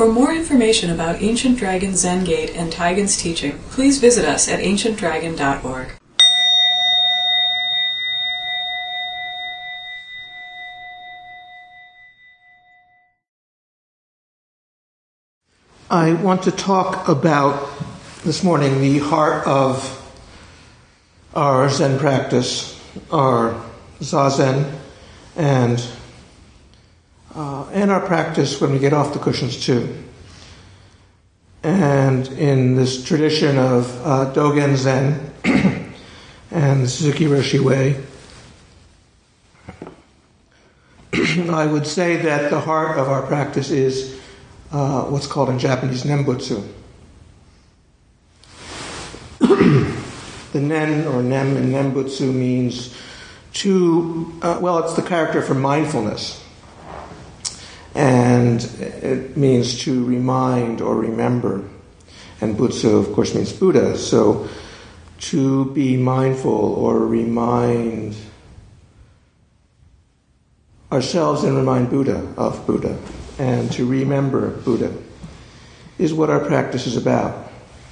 For more information about Ancient Dragon Zen Gate and Taigen's teaching, please visit us at ancientdragon.org. I want to talk about, this morning, the heart of our Zen practice, our Zazen, and our practice when we get off the cushions too. And in this tradition of Dogen Zen and the Suzuki Roshi way, I would say that the heart of our practice is what's called in Japanese Nembutsu. The nen or nem in Nembutsu means it's the character for mindfulness. And it means to remind or remember. And Butsu, of course, means Buddha. So to be mindful or remind ourselves and remind Buddha of Buddha and to remember Buddha is what our practice is about.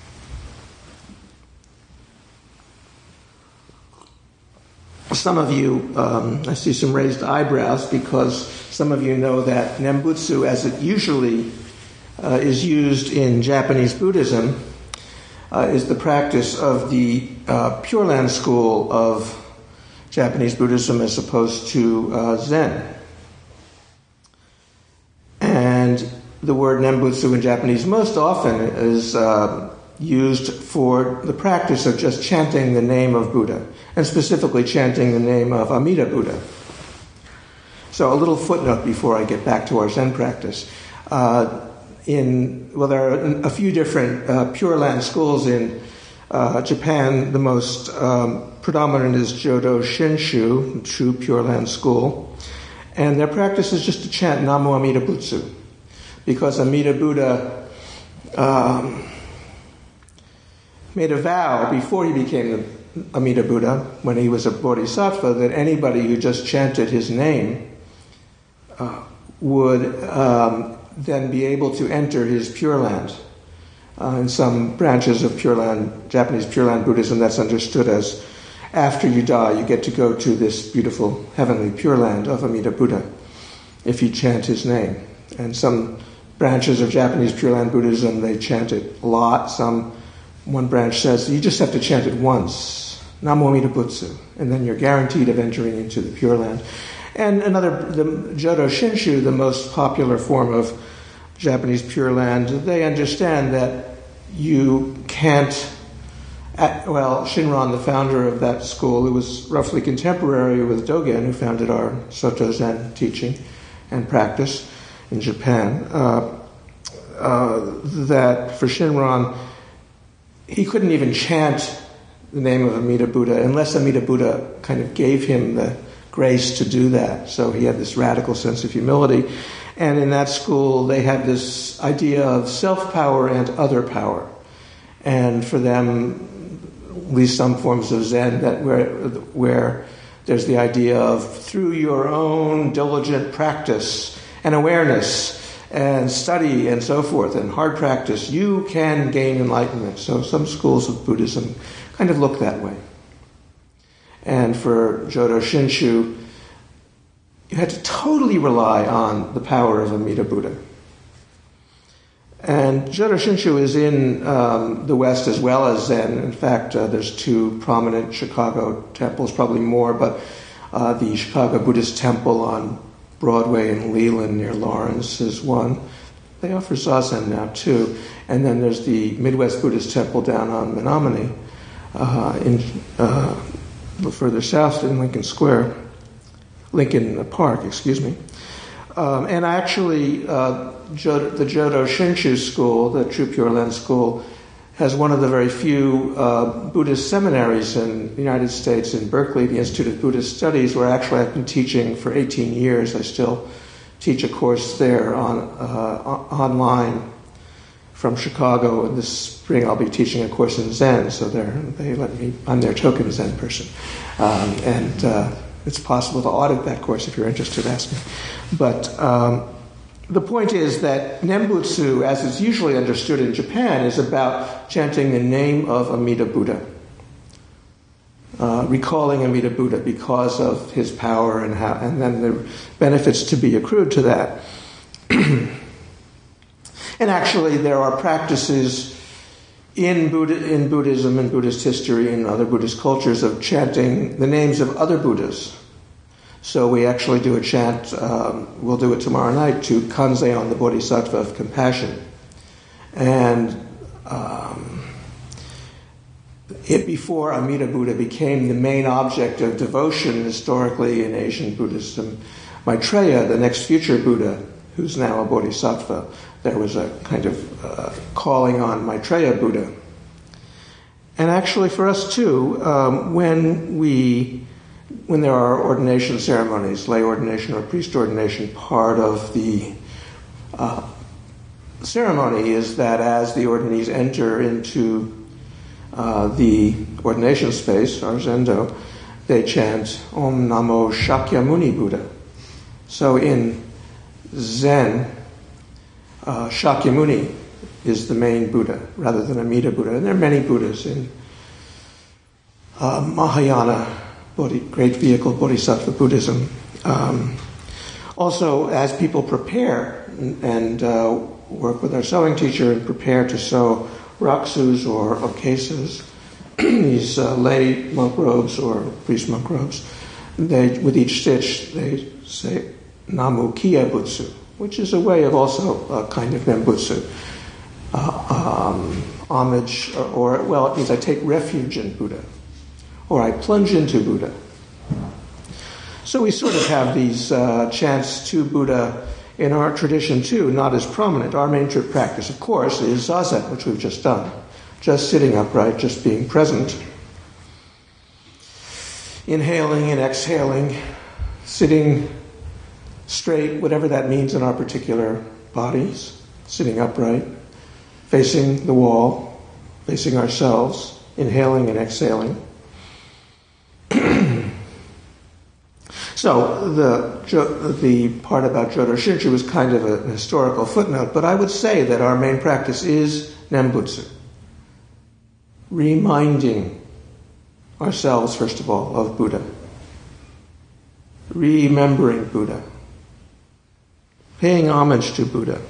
Some of you, I see some raised eyebrows because some of you know that Nembutsu, as it usually is used in Japanese Buddhism, is the practice of the Pure Land school of Japanese Buddhism as opposed to Zen. And the word Nembutsu in Japanese most often is used for the practice of just chanting the name of Buddha, and specifically chanting the name of Amida Buddha. So a little footnote before I get back to our Zen practice. There are a few different Pure Land schools in Japan. The most predominant is Jodo Shinshu, true Pure Land school. And their practice is just to chant Namu Amida Butsu, because Amida Buddha made a vow before he became the Amida Buddha, when he was a bodhisattva, that anybody who just chanted his name would then be able to enter his Pure Land. In some branches of Pure Land, Japanese Pure Land Buddhism, that's understood as after you die, you get to go to this beautiful heavenly Pure Land of Amida Buddha if you chant his name. And some branches of Japanese Pure Land Buddhism, they chant it a lot. One branch says you just have to chant it once, Namu Amida Butsu, and then you're guaranteed of entering into the Pure Land. And the Jodo Shinshu, the most popular form of Japanese Pure Land, they understand that you can't. Shinran, the founder of that school, who was roughly contemporary with Dogen, who founded our Soto Zen teaching and practice in Japan, that for Shinran, he couldn't even chant the name of Amida Buddha unless Amida Buddha kind of gave him the grace to do that. So he had this radical sense of humility. And in that school, they had this idea of self-power and other power. And for them, at least some forms of Zen, that where there's the idea of through your own diligent practice and awareness and study and so forth, and hard practice, you can gain enlightenment. So some schools of Buddhism kind of look that way. And for Jodo Shinshu, you had to totally rely on the power of Amida Buddha. And Jodo Shinshu is in the West as well as Zen. In fact, there's two prominent Chicago temples, probably more, but the Chicago Buddhist Temple on Broadway in Leland near Lawrence is one. They offer Zazen now too. And then there's the Midwest Buddhist Temple down on Menominee, a little further south in Lincoln Park. And actually, the Jodo Shinshu school, the True Pure Land school, has one of the very few Buddhist seminaries in the United States in Berkeley, the Institute of Buddhist Studies, where actually I've been teaching for 18 years. I still teach a course there online from Chicago. And this spring I'll be teaching a course in Zen, so they let me, I'm their token Zen person. And it's possible to audit that course if you're interested, ask me. But the point is that Nembutsu, as it's usually understood in Japan, is about chanting the name of Amida Buddha, recalling Amida Buddha because of his power and then the benefits to be accrued to that. And actually, there are practices in Buddhism and Buddhist history and other Buddhist cultures of chanting the names of other Buddhas. So we actually do a chant, we'll do it tomorrow night, to Kanzeon, the Bodhisattva of compassion. And before Amida Buddha became the main object of devotion historically in Asian Buddhism, Maitreya, the next future Buddha, who's now a Bodhisattva, there was a kind of calling on Maitreya Buddha. And actually for us too, when there are ordination ceremonies, lay ordination or priest ordination, part of the ceremony is that as the ordinees enter into the ordination space, or zendo, they chant Om Namo Shakyamuni Buddha. So in Zen, Shakyamuni is the main Buddha rather than Amida Buddha. And there are many Buddhas in Mahayana, Great Vehicle Bodhisattva Buddhism. Also, as people prepare and work with our sewing teacher and prepare to sew raksus or okesas, these lay monk robes or priest monk robes, with each stitch they say Namu Kiya Butsu, which is a way of also a kind of Nembutsu. Homage, it means I take refuge in Buddha, or I plunge into Buddha. So we sort of have these chants to Buddha in our tradition too, not as prominent. Our main practice, of course, is Zazen, which we've just done. Just sitting upright, just being present. Inhaling and exhaling, sitting straight, whatever that means in our particular bodies, sitting upright, facing the wall, facing ourselves, inhaling and exhaling. So the part about Jodo Shinshu was kind of a historical footnote, but I would say that our main practice is Nembutsu. Reminding ourselves, first of all, of Buddha. Remembering Buddha. Paying homage to Buddha.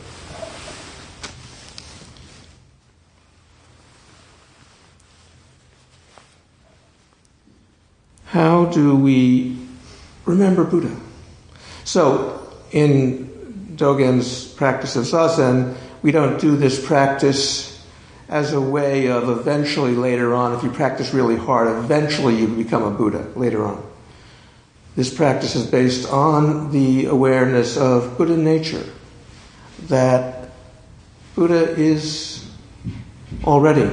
How do we remember Buddha? So, in Dogen's practice of Zazen, we don't do this practice as a way of eventually later on, if you practice really hard, eventually you become a Buddha later on. This practice is based on the awareness of Buddha nature, that Buddha is already,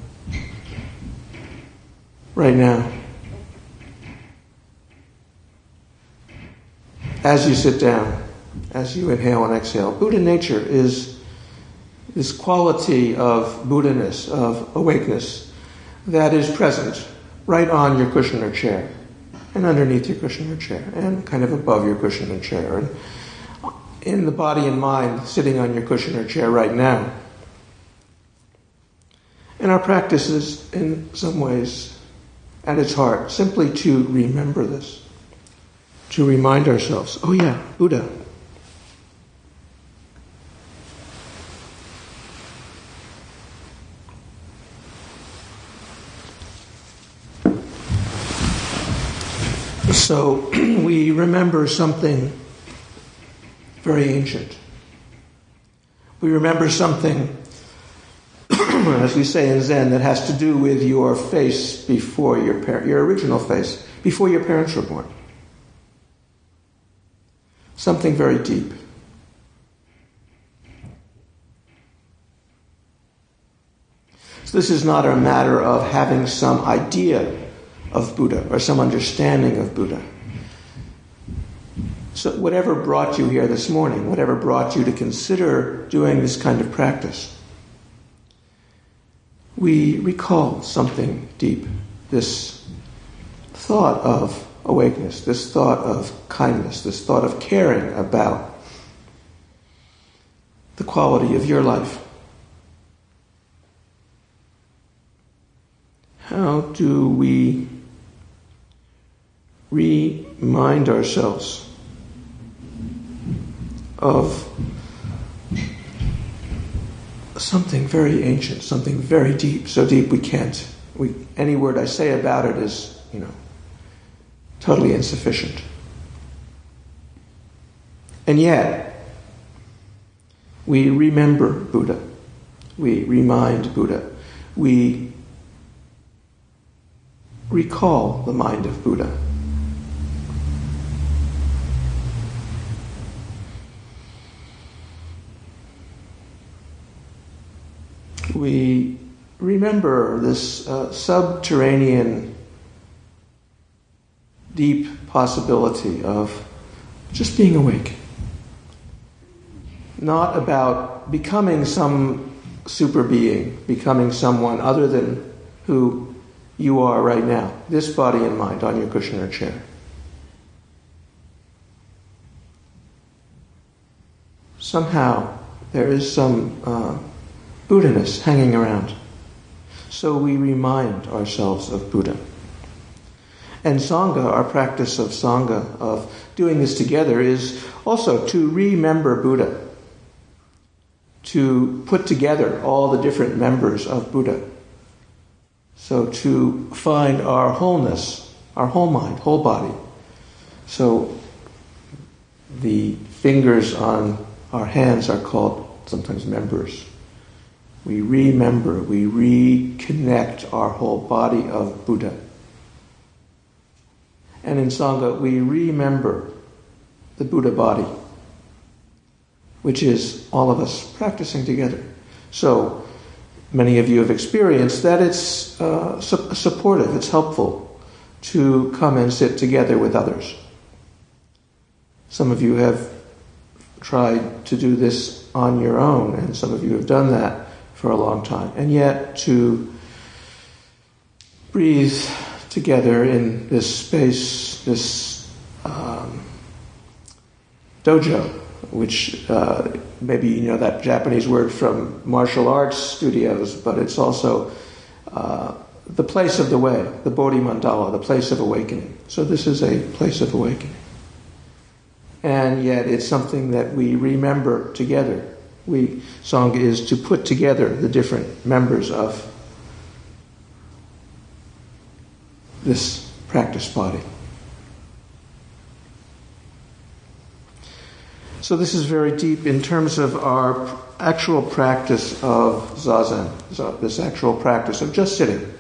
right now. As you sit down, as you inhale and exhale, Buddha nature is this quality of Buddha-ness, of awakeness, that is present right on your cushion or chair, and underneath your cushion or chair, and kind of above your cushion or chair, and in the body and mind sitting on your cushion or chair right now. And our practice is, in some ways, at its heart, simply to remember this. To remind ourselves, oh yeah, Buddha. So we remember something very ancient. We remember something, as we say in Zen, that has to do with your face before your original face, before your parents were born. Something very deep. So this is not a matter of having some idea of Buddha or some understanding of Buddha. So whatever brought you here this morning, whatever brought you to consider doing this kind of practice, we recall something deep, this thought of awakeness, this thought of kindness, this thought of caring about the quality of your life? How do we remind ourselves of something very ancient, something very deep, so deep any word I say about it is, totally insufficient. And yet, we remember Buddha. We remind Buddha. We recall the mind of Buddha. We remember this subterranean, deep possibility of just being awake. Not about becoming some super being, becoming someone other than who you are right now, this body and mind on your cushion or chair. Somehow there is some Buddha-ness hanging around. So we remind ourselves of Buddha. And Sangha, our practice of Sangha, of doing this together, is also to remember Buddha, to put together all the different members of Buddha. So to find our wholeness, our whole mind, whole body. So the fingers on our hands are called sometimes members. We remember, we reconnect our whole body of Buddha. And in Sangha, we remember the Buddha body, which is all of us practicing together. So many of you have experienced that it's supportive, it's helpful to come and sit together with others. Some of you have tried to do this on your own, and some of you have done that for a long time. And yet to breathe together in this space, this dojo, which maybe you know that Japanese word from martial arts studios, but it's also the place of the way, the Bodhi Mandala, the place of awakening. So this is a place of awakening. And yet it's something that we remember together. Sangha is to put together the different members of this practice body. So this is very deep in terms of our actual practice of Zazen, this actual practice of just sitting.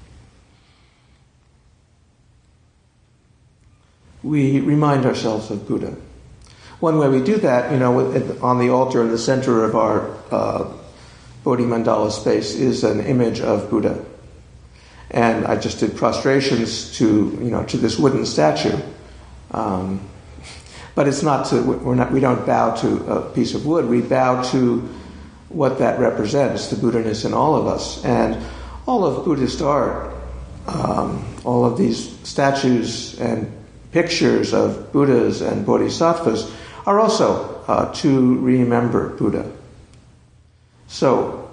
We remind ourselves of Buddha. One way we do that, on the altar in the center of our Bodhi Mandala space is an image of Buddha. And I just did prostrations to this wooden statue. But it's not we don't bow to a piece of wood. We bow to what that represents, the Buddha-ness in all of us. And all of Buddhist art, all of these statues and pictures of Buddhas and Bodhisattvas are also to remember Buddha. So,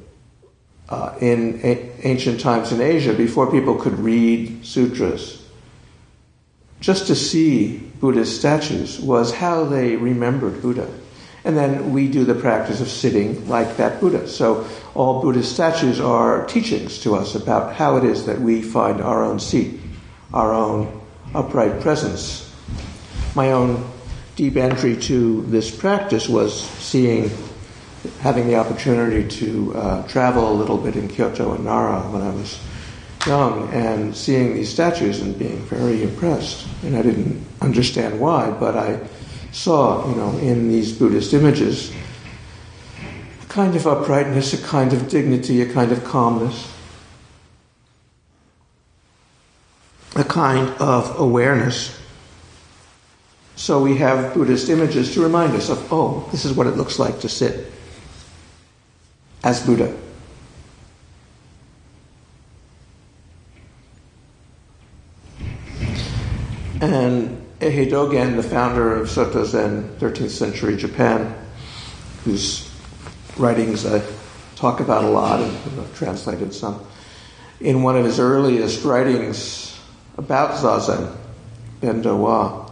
in ancient times in Asia, before people could read sutras, just to see Buddhist statues was how they remembered Buddha. And then we do the practice of sitting like that Buddha. So all Buddhist statues are teachings to us about how it is that we find our own seat, our own upright presence. My own deep entry to this practice was having the opportunity to travel a little bit in Kyoto and Nara when I was young, and seeing these statues and being very impressed. And I didn't understand why, but I saw, in these Buddhist images, a kind of uprightness, a kind of dignity, a kind of calmness, a kind of awareness. So we have Buddhist images to remind us of, this is what it looks like to sit as Buddha. And Eiji Dogen, the founder of Soto Zen, 13th century Japan, whose writings I talk about a lot, and I've translated some. In one of his earliest writings about Zazen, Bendo Wa,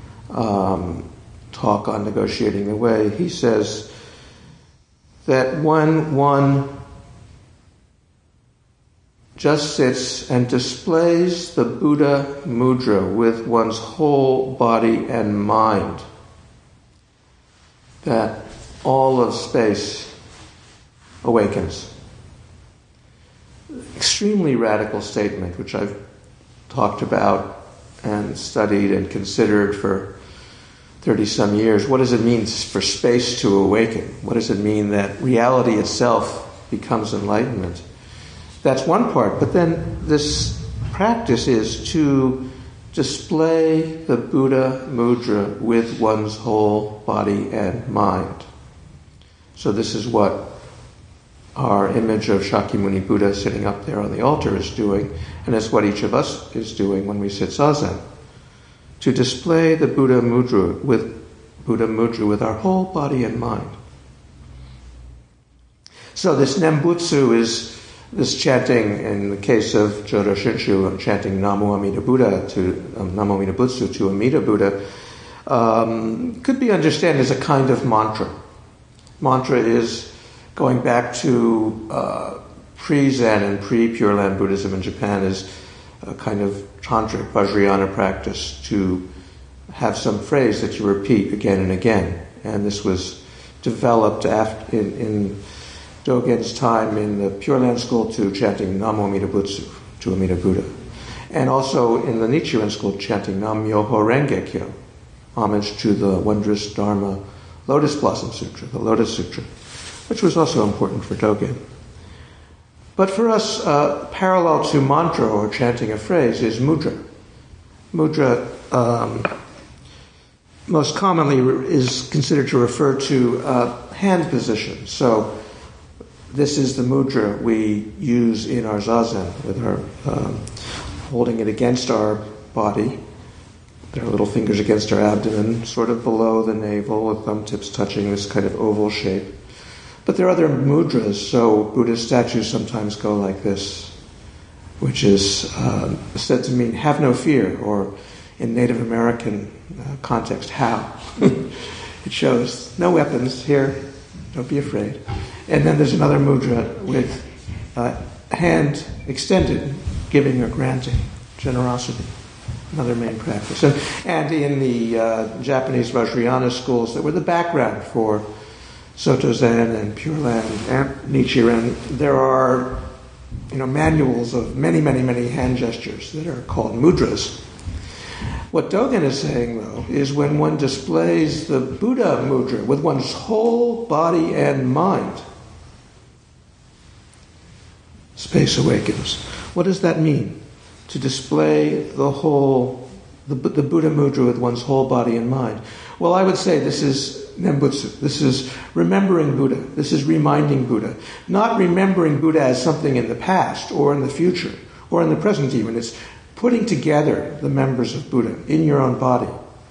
talk on negotiating the way, he says that when one just sits and displays the Buddha mudra with one's whole body and mind, that all of space awakens. Extremely radical statement, which I've talked about and studied and considered for 30-some years. What does it mean for space to awaken? What does it mean that reality itself becomes enlightenment? That's one part, but then this practice is to display the Buddha mudra with one's whole body and mind. So this is what our image of Shakyamuni Buddha sitting up there on the altar is doing, and it's what each of us is doing when we sit zazen. To display the Buddha mudra with our whole body and mind. So this Nembutsu is this chanting, in the case of Jodo Shinshu, chanting Namo Amida Buddha to Namo Amida Butsu to Amida Buddha, could be understood as a kind of mantra. Mantra is going back to pre-Zen and pre-Pure Land Buddhism in Japan, is a kind of tantric Vajrayana practice to have some phrase that you repeat again and again. And this was developed in Dogen's time in the Pure Land school to chanting Namo Amida Butsu to Amida Buddha. And also in the Nichiren school chanting Nam Myoho Renge Kyo, homage to the wondrous Dharma Lotus Blossom Sutra, the Lotus Sutra, which was also important for Dogen. But for us, parallel to mantra or chanting a phrase is mudra. Mudra most commonly is considered to refer to hand position. So this is the mudra we use in our zazen, with our holding it against our body, with our little fingers against our abdomen, sort of below the navel, with thumb tips touching this kind of oval shape. But there are other mudras, so Buddhist statues sometimes go like this, which is said to mean have no fear, or in Native American context, how. It shows no weapons here, don't be afraid. And then there's another mudra with hand extended, giving or granting, generosity, another main practice. And in the Japanese Vajrayana schools that were the background for Soto Zen and Pure Land and Nichiren, there are manuals of many, many, many hand gestures that are called mudras. What Dogen is saying, though, is when one displays the Buddha mudra with one's whole body and mind, space awakens. What does that mean? To display the Buddha mudra with one's whole body and mind. Well, I would say this is Nembutsu. This is remembering Buddha. This is reminding Buddha. Not remembering Buddha as something in the past or in the future or in the present even. It's putting together the members of Buddha in your own body.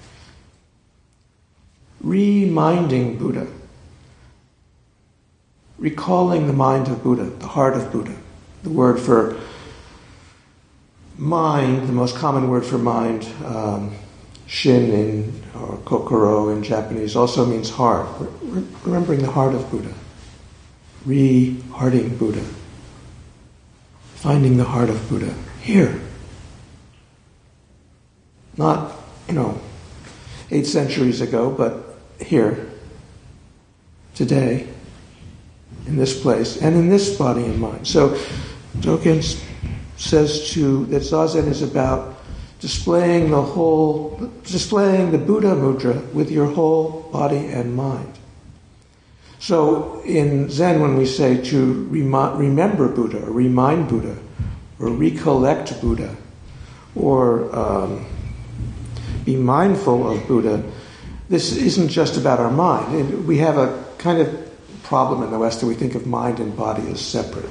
Reminding Buddha. Recalling the mind of Buddha, the heart of Buddha. The word for mind, the most common word for mind, shin or kokoro in Japanese, also means heart. Remembering the heart of Buddha. Re-hearting Buddha. Finding the heart of Buddha here. Not, 8 centuries ago, but here, today, in this place, and in this body and mind. So Dogen says that Zazen is about displaying the Buddha mudra with your whole body and mind. So in Zen, when we say to remember Buddha, or remind Buddha, or recollect Buddha, or be mindful of Buddha, this isn't just about our mind. We have a kind of problem in the West that we think of mind and body as separate.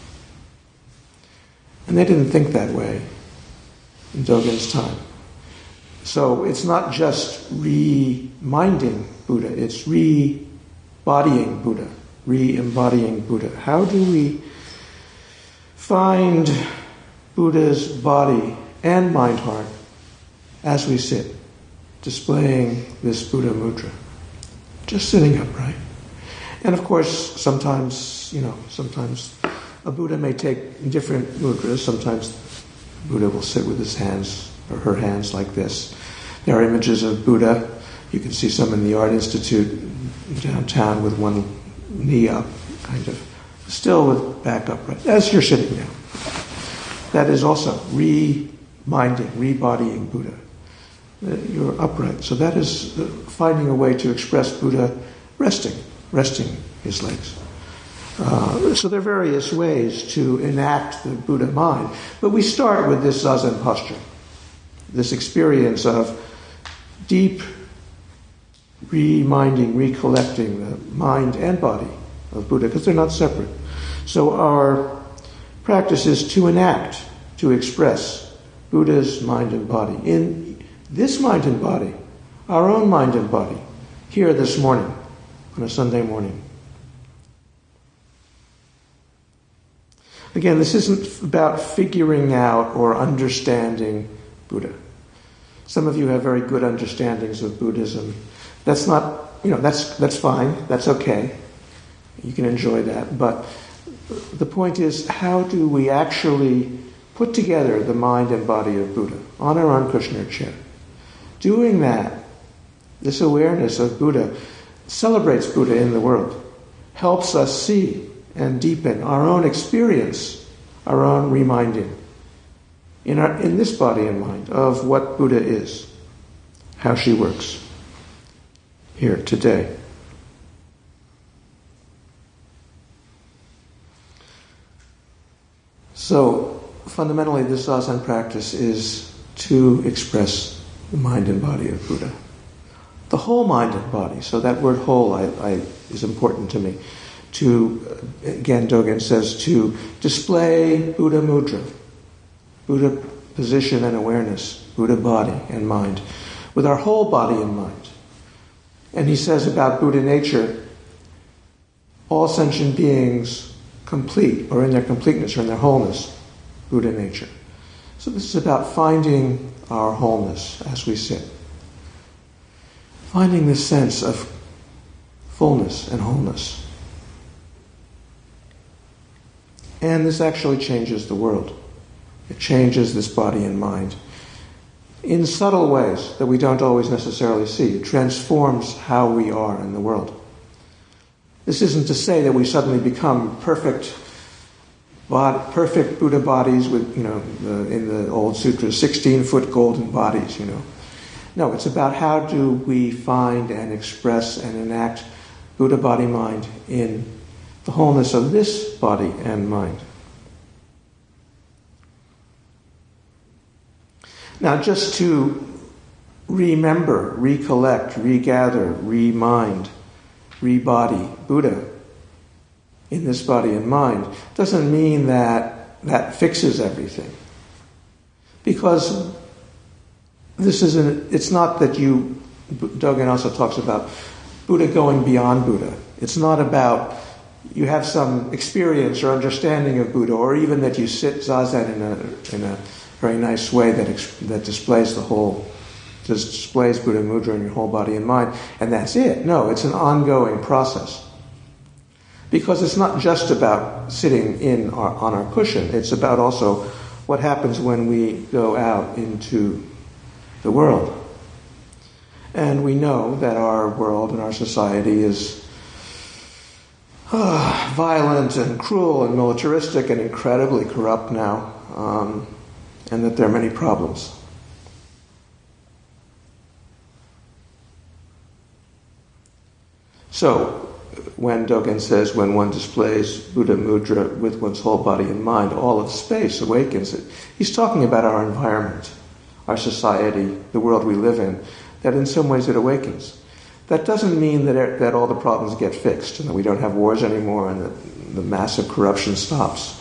And they didn't think that way in Dogen's time. So it's not just reminding Buddha, it's re-bodying Buddha re-embodying Buddha. How do we find Buddha's body and mind-heart as we sit, displaying this Buddha mudra? Just sitting upright. And of course, sometimes a Buddha may take different mudras. Sometimes Buddha will sit with his hands or her hands like this. There are images of Buddha. You can see some in the Art Institute downtown with one knee up, kind of, still with back upright, as you're sitting now. That is also rebodying Buddha. You're upright. So that is finding a way to express Buddha resting his legs. So there are various ways to enact the Buddha mind. But we start with this Zazen posture, this experience of deep reminding, recollecting the mind and body of Buddha, because they're not separate. So our practice is to enact, to express Buddha's mind and body. In this mind and body, our own mind and body, here this morning, on a Sunday morning. Again, this isn't about figuring out or understanding Buddha. Some of you have very good understandings of Buddhism. That's not, that's fine, that's okay. You can enjoy that. But the point is, how do we actually put together the mind and body of Buddha on our own Kushner chair? Doing that, this awareness of Buddha, celebrates Buddha in the world, helps us see and deepen our own experience, our own reminding in this body and mind of what Buddha is, how she works here today. So fundamentally, this Zazen practice is to express the mind and body of Buddha. The whole mind and body. So that word whole is important to me. Again, Dogen says, to display Buddha mudra, Buddha position and awareness, Buddha body and mind, with our whole body and mind. And he says about Buddha nature, all sentient beings complete, or in their completeness, or in their wholeness, Buddha nature. So this is about finding our wholeness as we sit. Finding this sense of fullness and wholeness. And this actually changes the world. It changes this body and mind in subtle ways that we don't always necessarily see. It transforms how we are in the world. This isn't to say that we suddenly become perfect Buddha bodies with, in the old sutras, 16-foot golden bodies, No, it's about how do we find and express and enact Buddha body-mind in the wholeness of this body and mind. Now, just to remember, recollect, regather, remind, rebody Buddha in this body and mind doesn't mean that fixes everything. Because it's not that Dogen also talks about Buddha going beyond Buddha. It's not about you have some experience or understanding of Buddha, or even that you sit zazen in a very nice way that displays displays Buddha mudra in your whole body and mind, and that's it. No, it's an ongoing process. Because it's not just about sitting on our cushion. It's about also what happens when we go out into the world. And we know that our world and our society is violent and cruel and militaristic and incredibly corrupt now, and that there are many problems. So, when Dogen says, when one displays Buddha mudra with one's whole body and mind, all of space awakens it. He's talking about our environment, our society, the world we live in, that in some ways it awakens. That doesn't mean that all the problems get fixed and that we don't have wars anymore and that the massive corruption stops.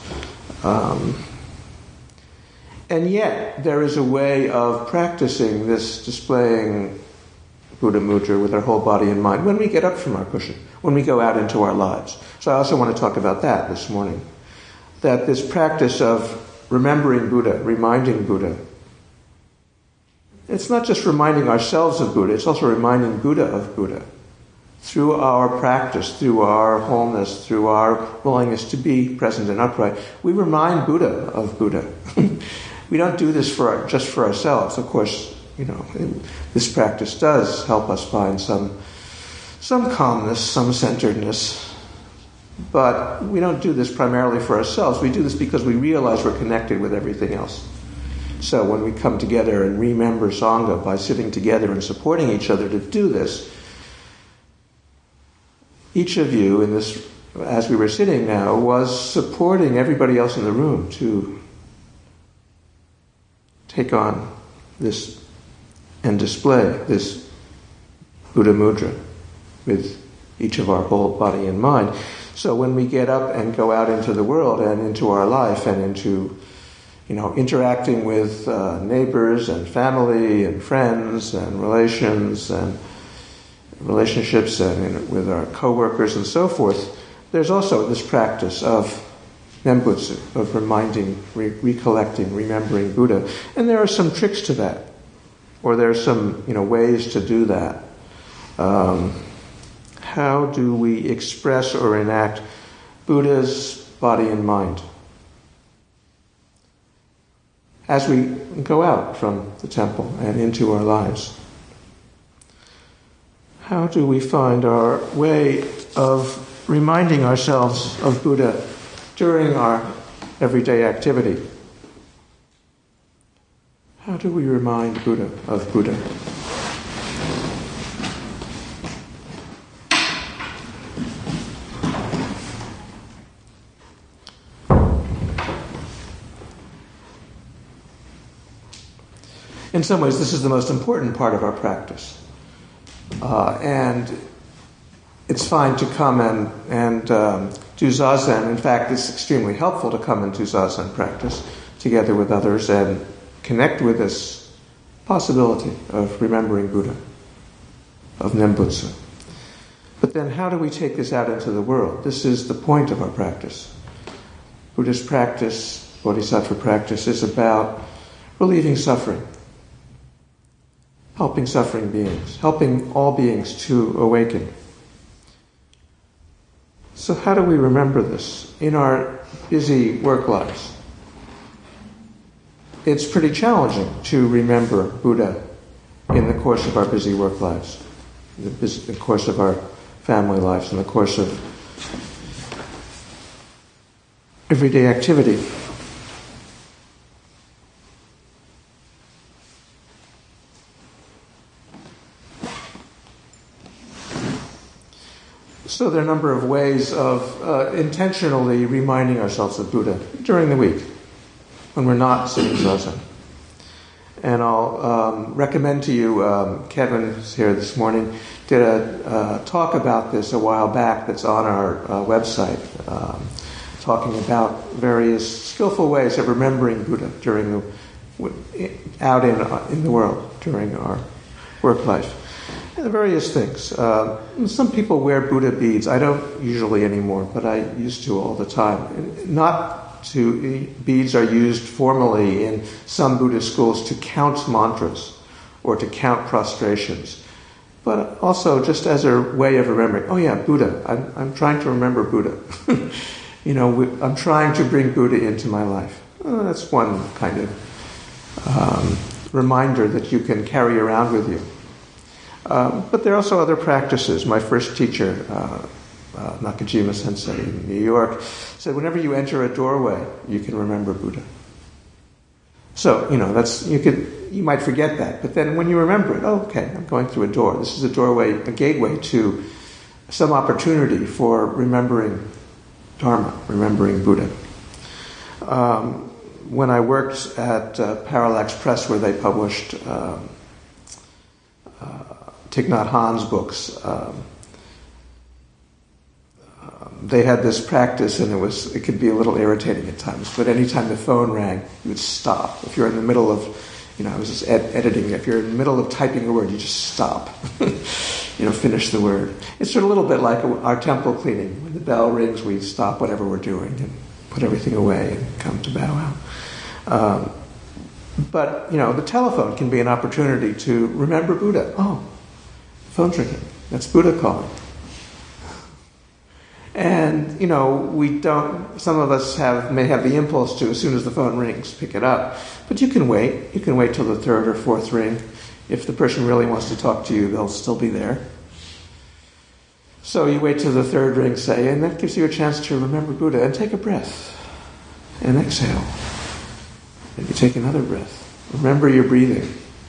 And yet, there is a way of practicing this displaying Buddha mudra with our whole body and mind when we get up from our cushion, when we go out into our lives. So I also want to talk about that this morning. That this practice of remembering Buddha, reminding Buddha, it's not just reminding ourselves of Buddha, it's also reminding Buddha of Buddha. Through our practice, through our wholeness, through our willingness to be present and upright, we remind Buddha of Buddha. We don't do this just for ourselves. Of course, this practice does help us find some calmness, some centeredness. But we don't do this primarily for ourselves. We do this because we realize we're connected with everything else. So when we come together and remember Sangha by sitting together and supporting each other to do this, each of you in this, as we were sitting now, was supporting everybody else in the room to take on this and display this Buddha Mudra with each of our whole body and mind. So when we get up and go out into the world and into our life and into, interacting with neighbors and family and friends and relationships and with our co-workers and so forth, there's also this practice of Nembutsu, of reminding, recollecting, remembering Buddha. And there are some tricks to that, or there are some ways to do that. How do we express or enact Buddha's body and mind as we go out from the temple and into our lives? How do we find our way of reminding ourselves of Buddha during our everyday activity? How do we remind Buddha of Buddha? In some ways, this is the most important part of our practice. And it's fine to come and do Zazen. In fact, it's extremely helpful to come and do Zazen practice together with others and connect with this possibility of remembering Buddha, of Nembutsu. But then how do we take this out into the world? This is the point of our practice. Buddhist practice, Bodhisattva practice, is about relieving suffering, helping suffering beings, helping all beings to awaken. So how do we remember this in our busy work lives? It's pretty challenging to remember Buddha in the course of our busy work lives, in the course of our family lives, in the course of everyday activity. So there are a number of ways of intentionally reminding ourselves of Buddha during the week when we're not sitting Zazen. And I'll recommend to you, Kevin is here this morning, did a talk about this a while back that's on our website, talking about various skillful ways of remembering Buddha out in the world during our work life. And various things. Some people wear Buddha beads. I don't usually anymore, but I used to all the time. Beads are used formally in some Buddhist schools to count mantras or to count prostrations, but also just as a way of remembering. Oh yeah, Buddha. I'm trying to remember Buddha. I'm trying to bring Buddha into my life. That's one kind of reminder that you can carry around with you. But there are also other practices. My first teacher, Nakajima Sensei in New York, said whenever you enter a doorway, you can remember Buddha. So, you might forget that, but then when you remember it, okay, I'm going through a door. This is a doorway, a gateway to some opportunity for remembering Dharma, remembering Buddha. When I worked at Parallax Press, where they published Thich Nhat Hanh's books, they had this practice, and it could be a little irritating at times, but anytime the phone rang, you would stop. If you're in the middle of I was just editing. If you're in the middle of typing a word, you just stop. Finish the word. It's sort of a little bit like our temple cleaning. When the bell rings, we stop whatever we're doing and put everything away and come to bow out. But the telephone can be an opportunity to remember Buddha. Oh, phone's ringing. That's Buddha calling. And, some of us may have the impulse to, as soon as the phone rings, pick it up. But you can wait. You can wait till the third or fourth ring. If the person really wants to talk to you, they'll still be there. So you wait till the third ring, say, and that gives you a chance to remember Buddha and take a breath and exhale. Maybe take another breath. Remember your breathing.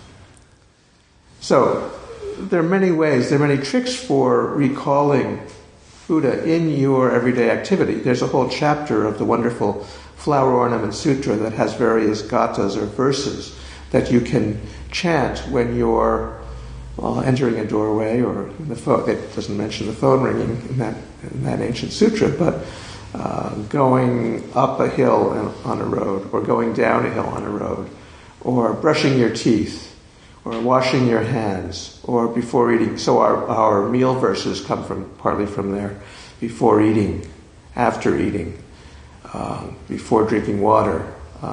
So there are many ways, there are many tricks for recalling Buddha in your everyday activity. There's a whole chapter of the wonderful Flower Ornament Sutra that has various gathas or verses that you can chant when you're entering a doorway, or the phone. It doesn't mention the phone ringing in that ancient sutra, but going up a hill on a road, or going down a hill on a road, or brushing your teeth, or washing your hands, or before eating. So our meal verses come partly from there. Before eating, after eating, before drinking water,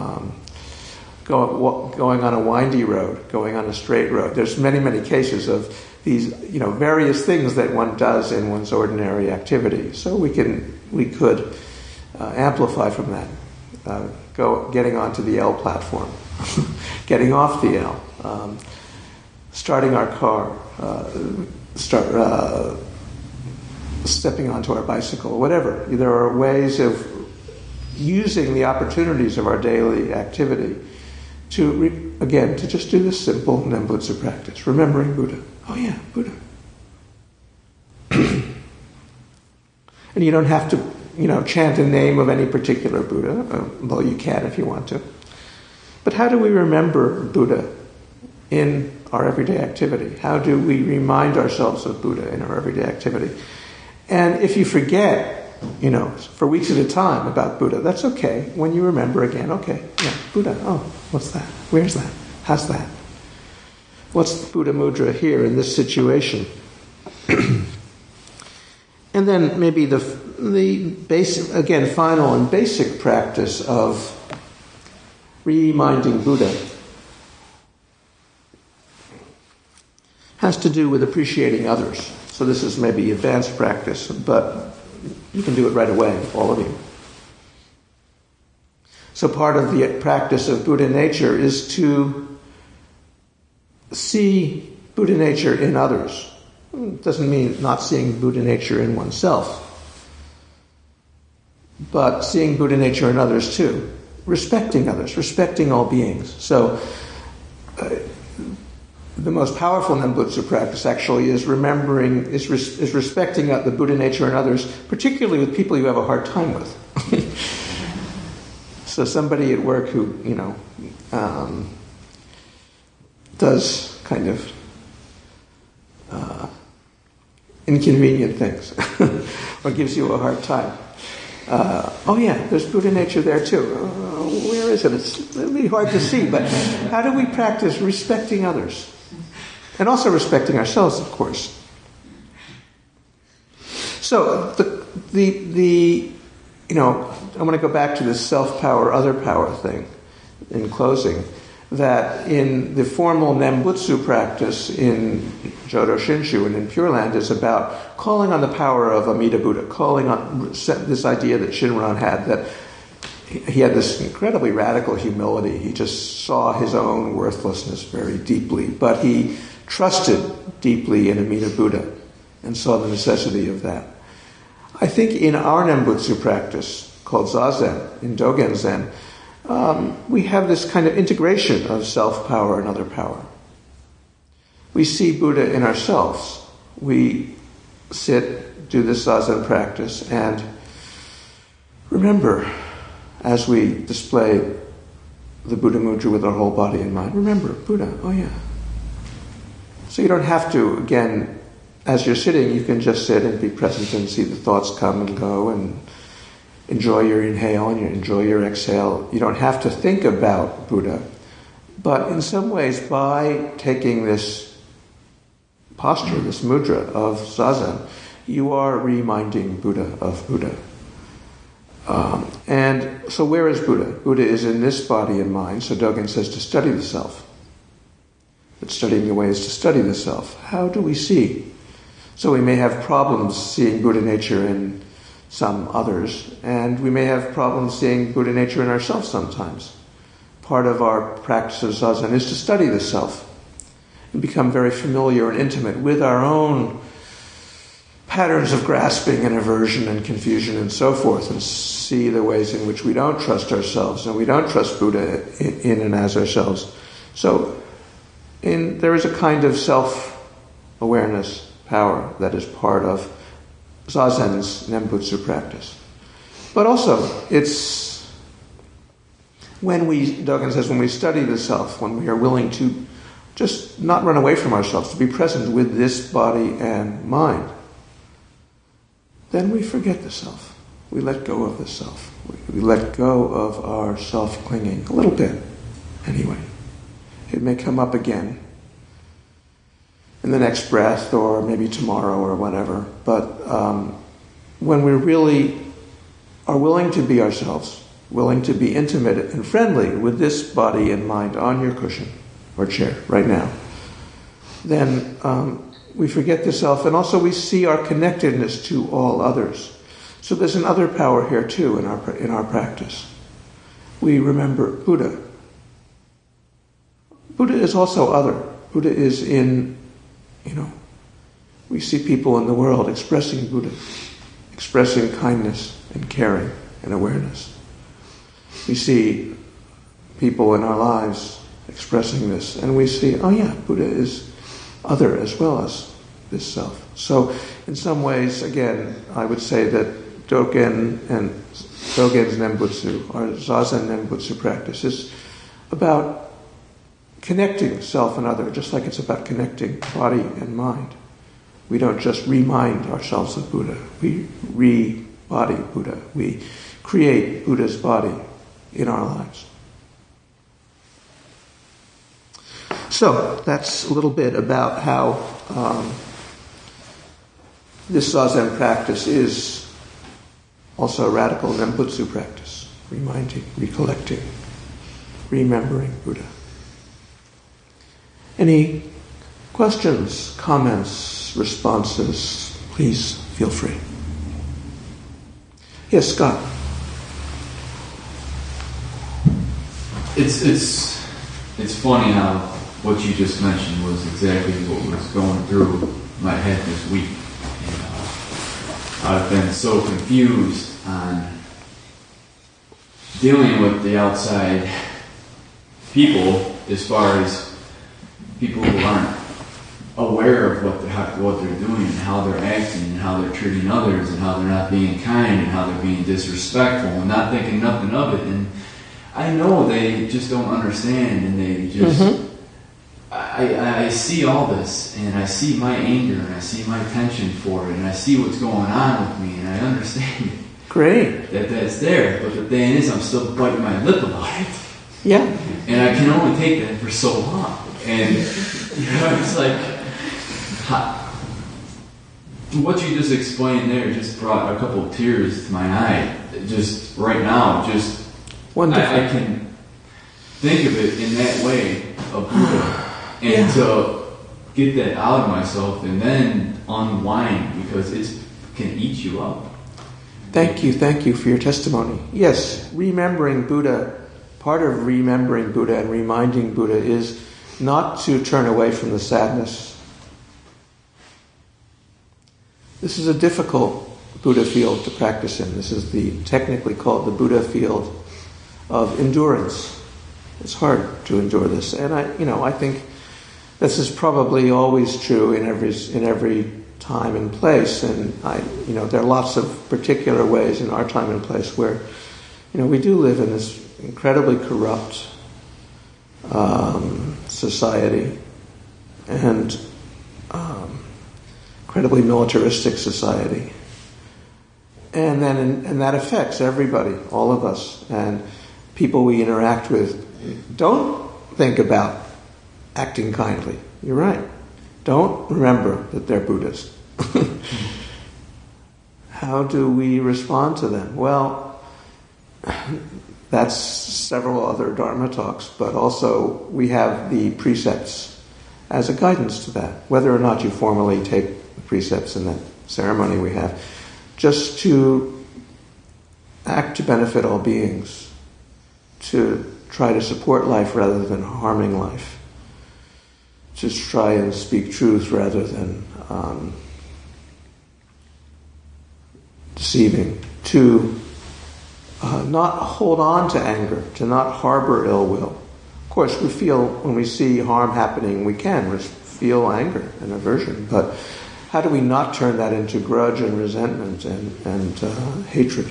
going on a windy road, going on a straight road. There's many, many cases of these, various things that one does in one's ordinary activity. So we could amplify from that. Getting onto the L platform, getting off the L, starting our car, stepping onto our bicycle, whatever. There are ways of using the opportunities of our daily activity to just do this simple Nembutsu practice, remembering Buddha. Oh yeah, Buddha. And you don't have to, chant the name of any particular Buddha, though you can if you want to. But how do we remember Buddha in our everyday activity? How do we remind ourselves of Buddha in our everyday activity? And if you forget, for weeks at a time about Buddha, that's okay. When you remember again, okay, yeah, Buddha, oh, what's that? Where's that? How's that? What's the Buddha mudra here in this situation? And then maybe the basic, again, final and basic practice of reminding Buddha has to do with appreciating others. So this is maybe advanced practice, but you can do it right away, all of you. So part of the practice of Buddha nature is to see Buddha nature in others. It doesn't mean not seeing Buddha nature in oneself, but seeing Buddha nature in others too. Respecting others, respecting all beings. So the most powerful Nembutsu practice actually is is respecting the Buddha nature in others, particularly with people you have a hard time with. So somebody at work who, does kind of inconvenient things or gives you a hard time. Oh yeah, there's Buddha nature there too. Where is it? It's really hard to see, but how do we practice respecting others? And also respecting ourselves, of course. So I want to go back to this self-power, other-power thing in closing, that in the formal Nembutsu practice in Jodo Shinshu and in Pure Land is about calling on the power of Amida Buddha, calling on this idea that Shinran had, that he had this incredibly radical humility. He just saw his own worthlessness very deeply, but he trusted deeply in Amida Buddha and saw the necessity of that. I think in our Nembutsu practice, called Zazen, in Dogen Zen, we have this kind of integration of self-power and other power. We see Buddha in ourselves. We sit, do this Zazen practice, and remember, as we display the Buddha mudra with our whole body and mind, remember, Buddha, oh yeah. So you don't have to, again, as you're sitting, you can just sit and be present and see the thoughts come and go and enjoy your inhale and enjoy your exhale. You don't have to think about Buddha, But in some ways, by taking this posture, this mudra of Zazen, you are reminding Buddha of Buddha. And so where is Buddha? Buddha is in this body and mind. So Dogen says to study the self. That studying the way is to study the self. How do we see? So we may have problems seeing Buddha nature in some others, and we may have problems seeing Buddha nature in ourselves sometimes. Part of our practice of Zazen is to study the self and become very familiar and intimate with our own patterns of grasping and aversion and confusion and so forth, and see the ways in which we don't trust ourselves and we don't trust Buddha in and as ourselves. So there is a kind of self-awareness power that is part of Zazen's Nembutsu practice. But also, it's Dogen says, when we study the self, when we are willing to just not run away from ourselves, to be present with this body and mind, then we forget the self. We let go of the self. We let go of our self-clinging, a little bit, anyway. It may come up again in the next breath, or maybe tomorrow, or whatever. But when we really are willing to be ourselves, willing to be intimate and friendly with this body and mind on your cushion or chair right now, then we forget the self, and also we see our connectedness to all others. So there's an other power here too in our practice. We remember Buddha. Buddha is also other. Buddha is in, we see people in the world expressing Buddha, expressing kindness and caring and awareness. We see people in our lives expressing this, and we see, oh yeah, Buddha is other as well as this self. So in some ways, again, I would say that Dogen's Nembutsu, or Zazen Nembutsu practice, is about connecting self and other, just like it's about connecting body and mind. We don't just remind ourselves of Buddha. We re-body Buddha. We create Buddha's body in our lives. So that's a little bit about how this Zazen practice is also a radical Nembutsu practice, reminding, recollecting, remembering Buddha. Any questions, comments, responses? Please feel free. Yes, Scott. It's funny how what you just mentioned was exactly what was going through my head this week. And, I've been so confused on dealing with the outside people, as far as people who aren't aware of what they're doing and how they're acting and how they're treating others and how they're not being kind and how they're being disrespectful and not thinking nothing of it. And I know they just don't understand, and they just... I see all this, and I see my anger, and I see my tension for it, and I see what's going on with me, and I understand Great. that's there. But the thing is, I'm still biting my lip about it. Yeah. And I can only take that for so long. And, it's like... what you just explained there just brought a couple of tears to my eye. Just right now, just... Wonderful. I can think of it in that way of Buddha. And to get that out of myself and then unwind, because it can eat you up. Thank you for your testimony. Yes, remembering Buddha, part of remembering Buddha and reminding Buddha is not to turn away from the sadness. This is a difficult Buddha field to practice in. This is technically called the Buddha field of endurance. It's hard to endure this, and I think this is probably always true in every time and place. And there are lots of particular ways in our time and place where, we do live in this incredibly corrupt society and incredibly militaristic society, and that affects everybody, all of us, and people we interact with don't think about acting kindly. You're right. Don't remember that they're Buddhist. How do we respond to them? Well, that's several other Dharma talks, but also we have the precepts as a guidance to that. Whether or not you formally take the precepts in that ceremony we have, just to act to benefit all beings, to try to support life rather than harming life, to try and speak truth rather than deceiving, to not hold on to anger, to not harbor ill will. Of course, we feel when we see harm happening, we can feel anger and aversion, but how do we not turn that into grudge and resentment and hatred?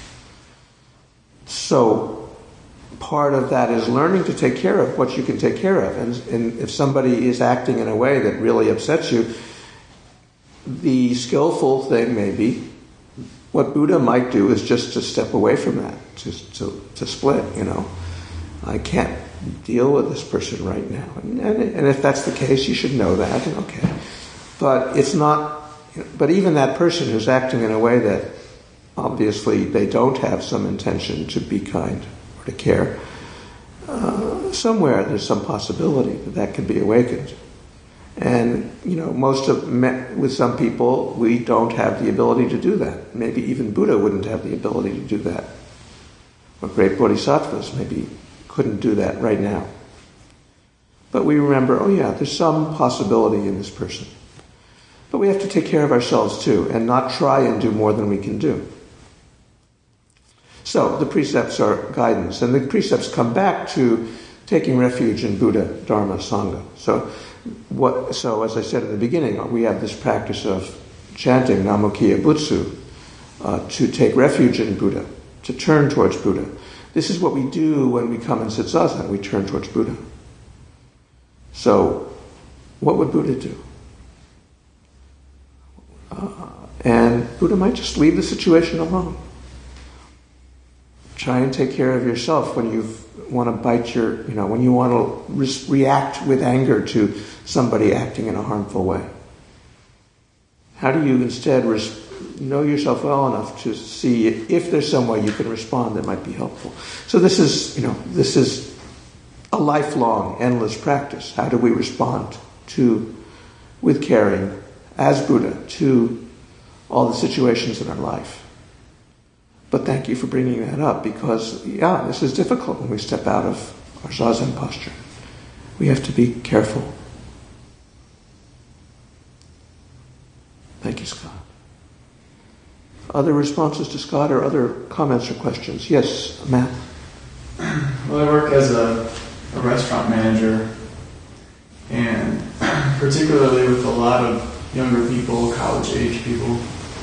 So part of that is learning to take care of what you can take care of. And if somebody is acting in a way that really upsets you, the skillful thing may be, what Buddha might do is just to step away from that, to split, I can't deal with this person right now. And if that's the case, you should know that, okay. But it's not, but even that person who's acting in a way that obviously they don't have some intention to be kind or to care, somewhere there's some possibility that could be awakened. And, with some people, we don't have the ability to do that. Maybe even Buddha wouldn't have the ability to do that. Or great bodhisattvas maybe couldn't do that right now. But we remember, there's some possibility in this person. But we have to take care of ourselves too, and not try and do more than we can do. So the precepts are guidance, and the precepts come back to taking refuge in Buddha, Dharma, Sangha. So as I said at the beginning, we have this practice of chanting Namo Kiya Butsu to take refuge in Buddha, to turn towards Buddha. This is what we do when we come and sit zazen. We turn towards Buddha. So, what would Buddha do? And Buddha might just leave the situation alone. Try and take care of yourself when you want to bite when you want to react with anger to somebody acting in a harmful way. How do you instead know yourself well enough to see if there's some way you can respond that might be helpful? So this is a lifelong, endless practice. How do we respond with caring, as Buddha, to all the situations in our life? But thank you for bringing that up, because, this is difficult when we step out of our zazen posture. We have to be careful. Thank you, Scott. Other responses to Scott, or other comments or questions? Yes, Matt? Well, I work as a restaurant manager, and particularly with a lot of younger people, college-age people.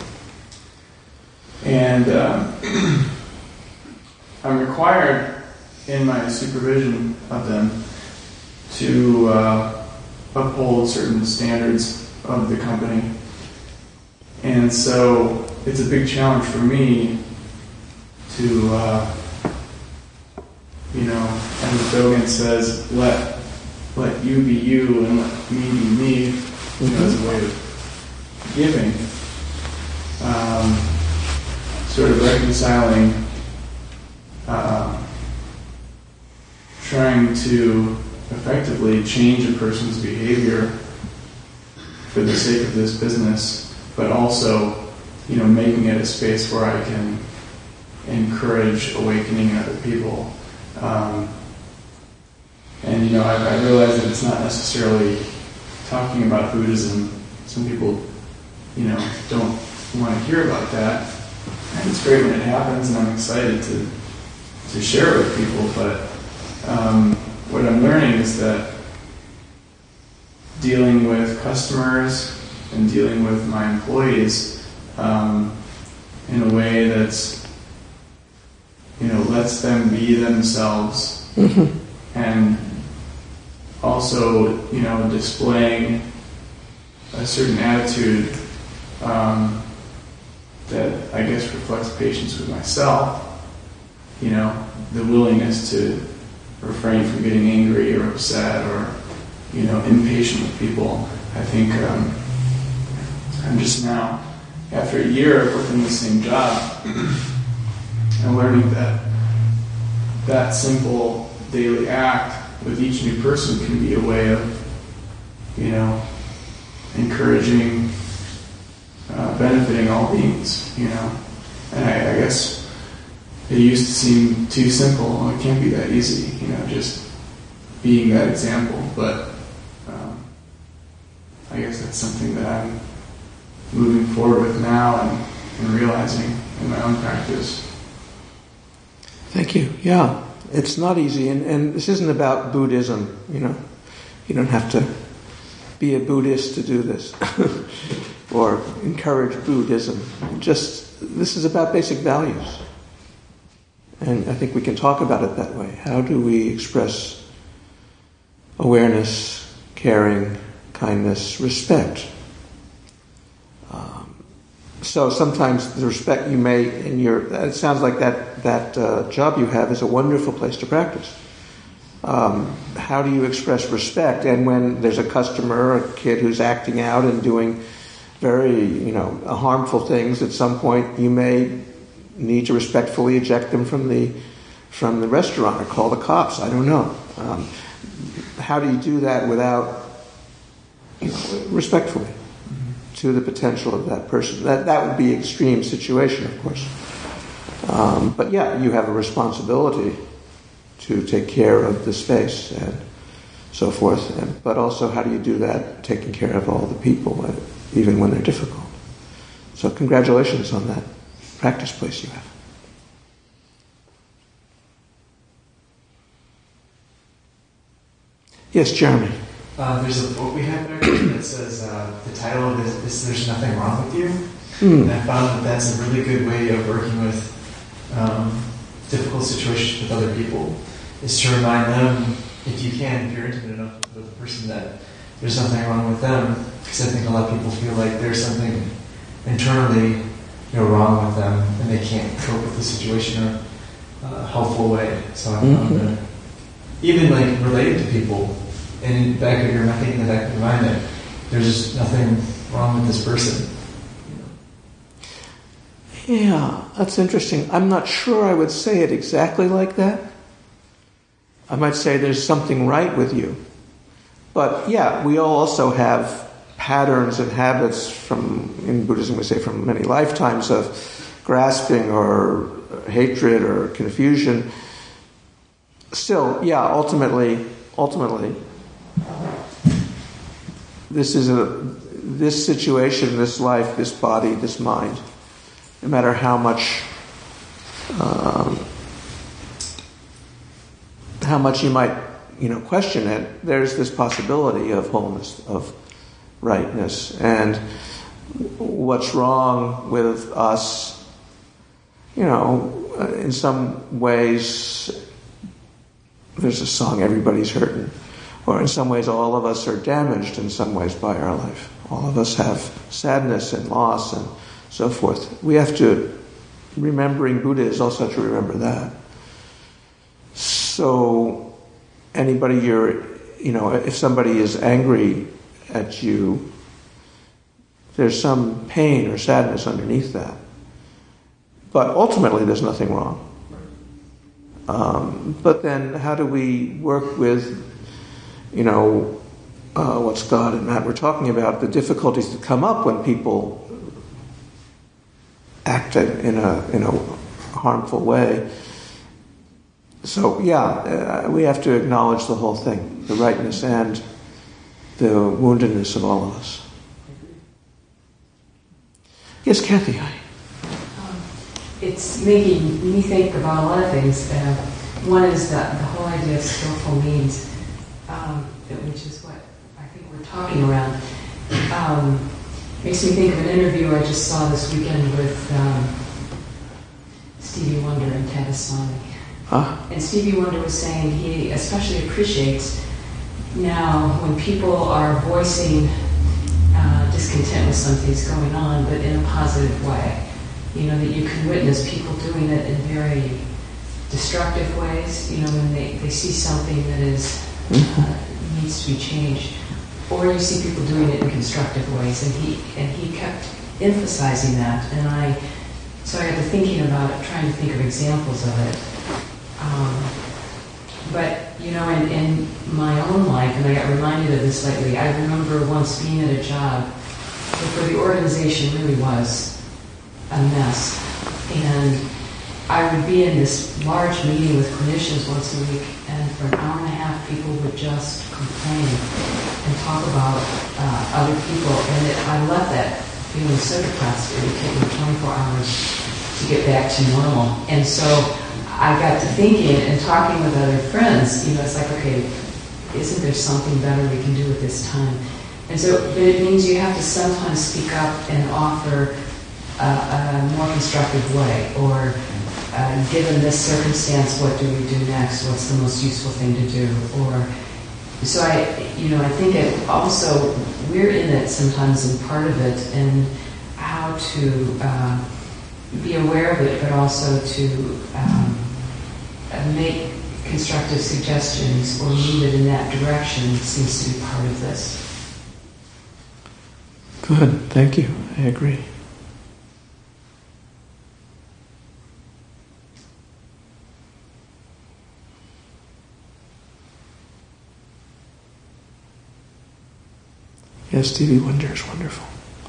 And I'm required in my supervision of them to uphold certain standards of the company. And so it's a big challenge for me to, as Dogen says, let you be you and let me be me, as a way of giving. Sort of reconciling, trying to effectively change a person's behavior for the sake of this business, but also, making it a space where I can encourage awakening in other people. I realize that it's not necessarily talking about Buddhism. Some people, don't want to hear about that. And it's great when it happens, and I'm excited to share it with people, but what I'm learning is that dealing with customers and dealing with my employees in a way that's, lets them be themselves, and also, displaying a certain attitude that I guess reflects patience with myself, the willingness to refrain from getting angry or upset or, impatient with people. I think I'm just now, after a year of working the same job, I'm learning that simple daily act with each new person can be a way of, encouraging, benefiting all beings, And I guess it used to seem too simple. It can't be that easy, just being that example. But I guess that's something that I'm moving forward with now and realizing in my own practice. Thank you. Yeah, it's not easy, and this isn't about Buddhism, You don't have to be a Buddhist to do this or encourage Buddhism. This is about basic values. And I think we can talk about it that way. How do we express awareness, caring, kindness, respect? So sometimes the respect you may it sounds like that job you have is a wonderful place to practice. How do you express respect? And when there's a customer or a kid who's acting out and doing very, harmful things, at some point you may need to respectfully eject them from the restaurant or call the cops. I don't know. How do you do that without, respectfully to the potential of that person? That would be an extreme situation, of course. But yeah, you have a responsibility to take care of the space and so forth. But also, how do you do that taking care of all the people, even when they're difficult? So congratulations on that practice place you have. Yes, Jeremy. There's a book we have there that says the title of it is "There's Nothing Wrong with You," and I found that that's a really good way of working with difficult situations with other people. Is to remind them, if you can, if you're intimate enough with the person, that there's nothing wrong with them. Because I think a lot of people feel like there's something internally, wrong with them, and they can't cope with the situation in a helpful way. So I found that even relating to people, and in the back of your mind, that there's just nothing wrong with this person. Yeah, that's interesting. I'm not sure I would say it exactly like that. I might say there's something right with you. But yeah, we all also have patterns and habits in Buddhism we say from many lifetimes of grasping or hatred or confusion. Still, yeah, ultimately, this situation, this life, this body, this mind, no matter how much you might, question it, there's this possibility of wholeness, of rightness. And what's wrong with us, in some ways, there's a song, everybody's hurting. Or in some ways, all of us are damaged in some ways by our life. All of us have sadness and loss and so forth. We have to, remembering Buddha is also to remember that. So, anybody if somebody is angry at you, there's some pain or sadness underneath that. But ultimately, there's nothing wrong. But then, how do we work with, what Scott and Matt were talking about, the difficulties that come up when people act in a harmful way? So, we have to acknowledge the whole thing, the rightness and the woundedness of all of us. Yes, Kathy, hi. It's making me think about a lot of things. One is the whole idea of skillful means, which is what I think we're talking around. Makes me think of an interview I just saw this weekend with Stevie Wonder and Taviswami. And Stevie Wonder was saying he especially appreciates now when people are voicing discontent with something's going on, but in a positive way. That you can witness people doing it in very destructive ways, when they see something that is needs to be changed, or you see people doing it in constructive ways, and he kept emphasizing that, so I got to thinking about it, trying to think of examples of it. But in my own life, and I got reminded of this lately, I remember once being at a job where the organization really was a mess, and I would be in this large meeting with clinicians once a week, and for an hour and a half, people would just complain and talk about other people, and I left that feeling so depressed. It would take me 24 hours to get back to normal, and so I got to thinking and talking with other friends. It's like, okay, isn't there something better we can do at this time? And so, but it means you have to sometimes speak up and offer a more constructive way, or given this circumstance, what do we do next? What's the most useful thing to do? Or so I think it also, we're in it sometimes and part of it, and how to be aware of it, but also to make constructive suggestions or move it in that direction seems to be part of this. Good, thank you. I agree. Yes, Stevie Wonder is wonderful.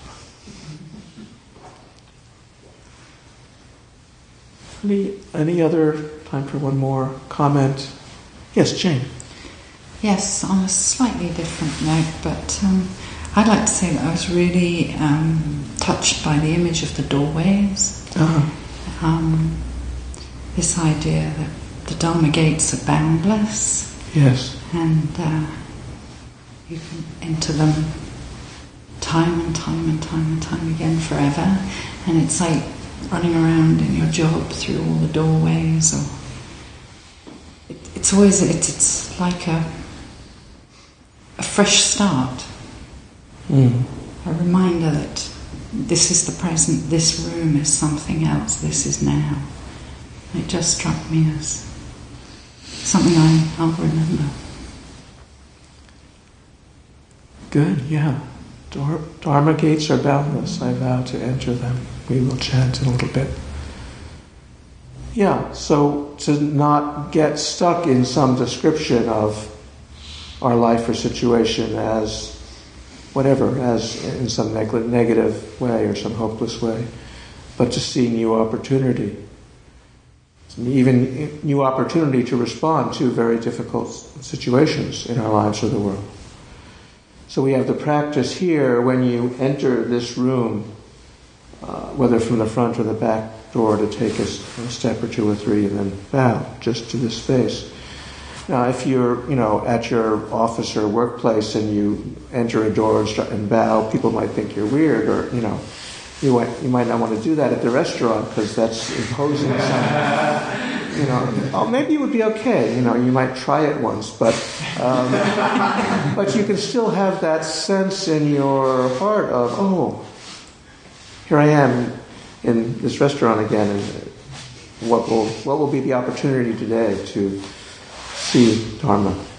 Any other time for one more comment? Yes, Jane. Yes, on a slightly different note, but I'd like to say that I was really touched by the image of the doorways. Uh-huh. This idea that the Dharma gates are boundless. Yes. And you can enter them time and time and time and time again forever. And it's like running around in your job through all the doorways, or it's like a fresh start. A reminder that this is the present, this room is something else, this is now. It just struck me as something I'll remember. Good, yeah. Dharma gates are boundless. I vow to enter them. We will chant in a little bit. Yeah, so to not get stuck in some description of our life or situation as whatever, as in some negative way or some hopeless way, but to see new opportunity. Even new opportunity to respond to very difficult situations in our lives or the world. So we have the practice here when you enter this room, whether from the front or the back door, to take a step or two or three and then bow just to this space. Now, if you're, at your office or workplace and you enter a door and bow, people might think you're weird, or you might not want to do that at the restaurant because that's imposing some. Maybe it would be okay. You might try it once, but you can still have that sense in your heart of, oh, here I am in this restaurant again, and what will be the opportunity today to see Dharma?